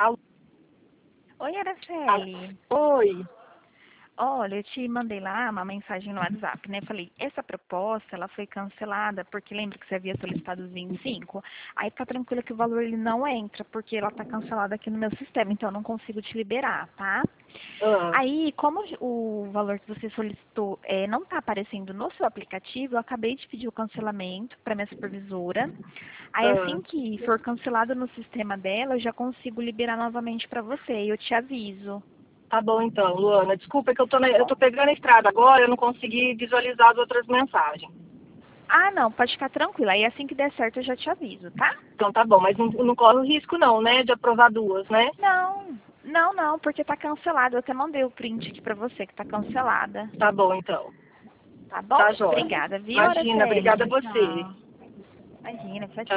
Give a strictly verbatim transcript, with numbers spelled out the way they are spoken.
Alô? Oi, Alô? Araceli. Oi. Olha, eu te mandei lá uma mensagem no WhatsApp, né? Falei, essa proposta, ela foi cancelada, porque lembra que você havia solicitado os vinte e cinco? Aí tá tranquilo que o valor ele não entra, porque ela tá cancelada aqui no meu sistema, então eu não consigo te liberar, tá? Ah, Aí, como o valor que você solicitou é, não está aparecendo no seu aplicativo, eu acabei de pedir o cancelamento para minha supervisora. Aí, ah. assim que for cancelado no sistema dela, eu já consigo liberar novamente para você e eu te aviso, Tá bom então, Luana. Desculpa é que eu tô, na- tá eu bom? tô pegando a estrada agora, eu não consegui visualizar as outras mensagens. Ah, não, pode ficar tranquila. Aí, assim que der certo, eu já te aviso, tá? Então tá bom, mas não, não corre o risco não, né? De aprovar duas, né? Não, não, não, porque tá cancelado. Eu até mandei o print aqui para você que tá cancelada. Tá bom então. Tá bom? Tá jóia. Obrigada, viu, Imagina, obrigada a Araceli? você. Tchau. Imagina, tchau, tchau.